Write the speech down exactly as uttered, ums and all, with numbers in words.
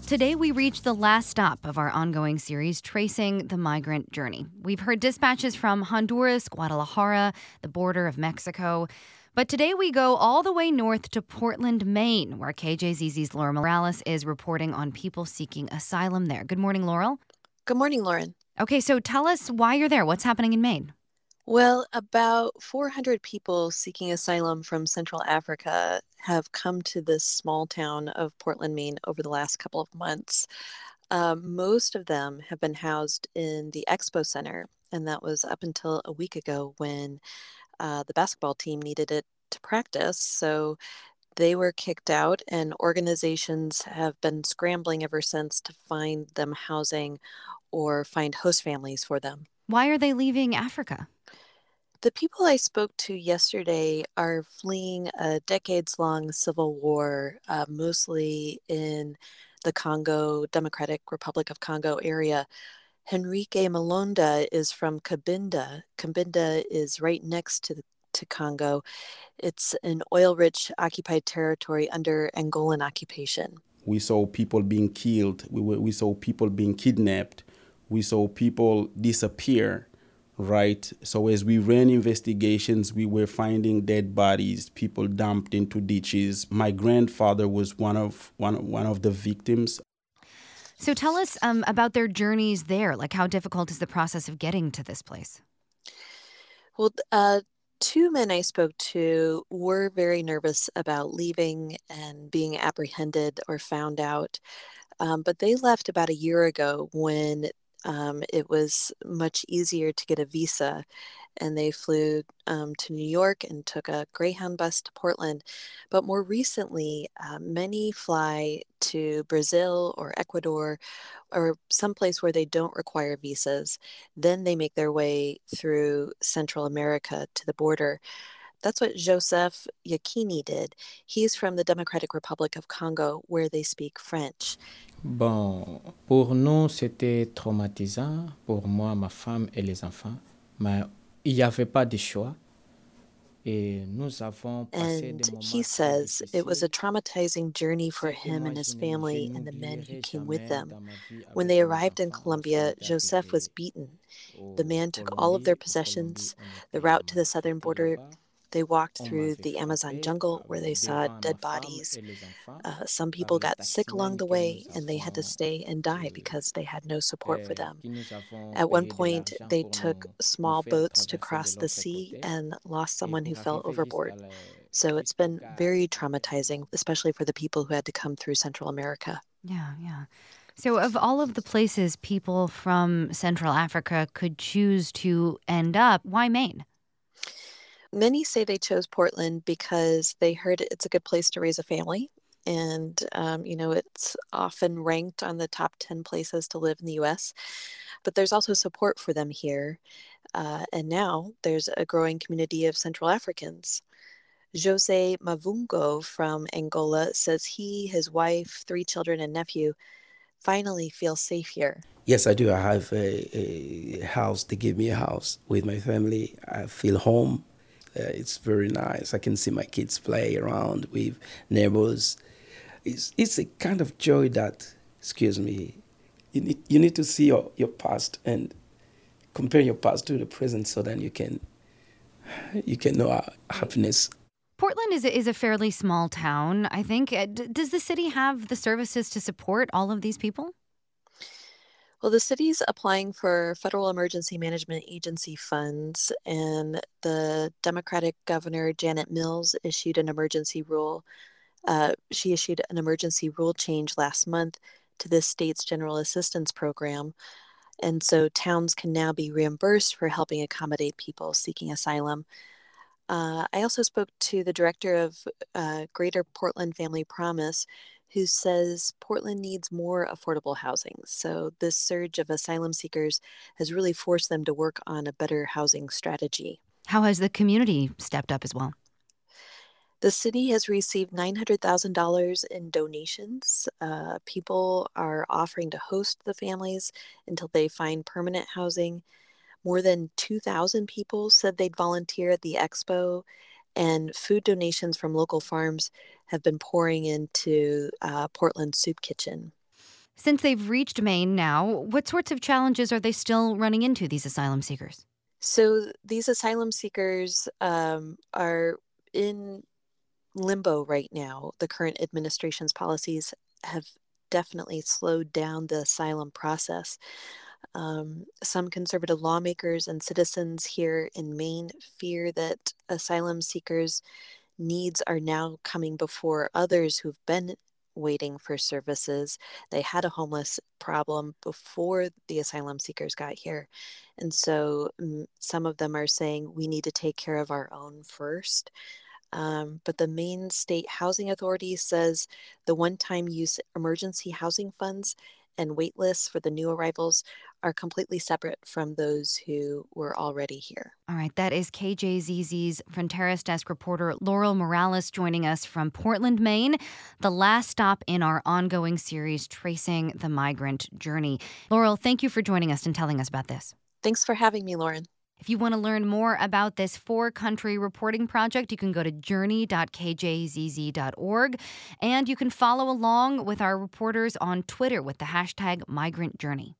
Today, we reach the last stop of our ongoing series, Tracing the Migrant Journey. We've heard dispatches from Honduras, Guadalajara, the border of Mexico. But today, we go all the way north to Portland, Maine, where K J Z Z's Laura Morales is reporting on people seeking asylum there. Good morning, Laurel. Good morning, Lauren. Okay, so tell us why you're there. What's happening in Maine? Well, about four hundred people seeking asylum from Central Africa have come to this small town of Portland, Maine over the last couple of months. Um, most of them have been housed in the Expo Center, and that was up until a week ago when uh, the basketball team needed it to practice. So they were kicked out, and organizations have been scrambling ever since to find them housing or find host families for them. Why are they leaving Africa? The people I spoke to yesterday are fleeing a decades long civil war, uh, mostly in the Congo, Democratic Republic of Congo area. Henrique Malonda is from Cabinda. Cabinda is right next to, the, to Congo. It's an oil rich occupied territory under Angolan occupation. We saw people being killed. We, were, we saw people being kidnapped. We saw people disappear. Right. So as we ran investigations, we were finding dead bodies, people dumped into ditches. My grandfather was one of one one of the victims. So tell us um, about their journeys there. Like, how difficult is the process of getting to this place? Well, uh, two men I spoke to were very nervous about leaving and being apprehended or found out. Um, but they left about a year ago when Um, it was much easier to get a visa, and they flew um, to New York and took a Greyhound bus to Portland. But more recently, uh, many fly to Brazil or Ecuador or someplace where they don't require visas. Then they make their way through Central America to the border. That's what Joseph Yakini did. He's from the Democratic Republic of Congo, where they speak French. Bon, pour nous, c'était traumatisant, pour moi, ma femme et les enfants, mais il n'y avait pas de choix. Et nous avons passé And des moments he très says it was a difficiles. traumatizing journey for Ce que him moi, and his je ne, je family and the men who n'oublierai came with jamais them. dans ma vie When avec they mes arrived in enfants, nous Colombia, sommes Joseph was arrivés beaten. The au man took all of their Colombie. Au Colombie, possessions. on The était route to the southern maltraité border, là-bas. they walked On through m'avait the Amazon frappé jungle where euh, they saw devant ma dead femme bodies. et les enfants Uh, some par people les got sick along taximens the que nous way and they had to avons, stay and die euh, because they had no support for euh, them. qui nous avons At one payé de point, l'argent they pour took nous, nous small faire boats to traverser de cross the l'autre sea côté and lost et someone who pour fell arriver jusqu'à overboard. la, So it's jusqu'au been gare very de Cabinda. traumatizing, especially for the people who had to come through Central America. Yeah, yeah. So of all of the places people from Central Africa could choose to end up, why Maine? Many say they chose Portland because they heard it's a good place to raise a family. And, um, you know, it's often ranked on the top ten places to live in the U S. But there's also support for them here. Uh, and now there's a growing community of Central Africans. Jose Mavungo from Angola says he, his wife, three children, and nephew finally feel safe here. Yes, I do. I have a, a house. They give me a house with my family. I feel home. Uh, it's very nice. I can see my kids play around with neighbors. It's it's a kind of joy that, excuse me, you need you need to see your, your past and compare your past to the present, so then you can you can know our happiness. Portland is a, is a fairly small town, I think. Uh, d- does the city have the services to support all of these people? Well, the city's applying for federal emergency management agency funds, and the Democratic Governor Janet Mills issued an emergency rule. Uh, she issued an emergency rule change last month to the state's general assistance program. And so towns can now be reimbursed for helping accommodate people seeking asylum. Uh, I also spoke to the director of uh, Greater Portland Family Promise, who says Portland needs more affordable housing. So this surge of asylum seekers has really forced them to work on a better housing strategy. How has the community stepped up as well? The city has received nine hundred thousand dollars in donations. Uh, people are offering to host the families until they find permanent housing. More than two thousand people said they'd volunteer at the expo, and food donations from local farms have been pouring into uh, Portland Soup Kitchen. Since they've reached Maine now, what sorts of challenges are they still running into, these asylum seekers? So these asylum seekers um, are in limbo right now. The current administration's policies have definitely slowed down the asylum process. Um, some conservative lawmakers and citizens here in Maine fear that asylum seekers' needs are now coming before others who've been waiting for services. They had a homeless problem before the asylum seekers got here. And so um, some of them are saying we need to take care of our own first. Um, but the Maine State Housing Authority says the one-time use emergency housing funds and wait lists for the new arrivals are completely separate from those who were already here. All right, that is K J Z Z's Fronteras Desk reporter Laurel Morales joining us from Portland, Maine, the last stop in our ongoing series, Tracing the Migrant Journey. Laurel, thank you for joining us and telling us about this. Thanks for having me, Lauren. If you want to learn more about this four-country reporting project, you can go to journey dot k j z z dot org, and you can follow along with our reporters on Twitter with the hashtag Migrant Journey.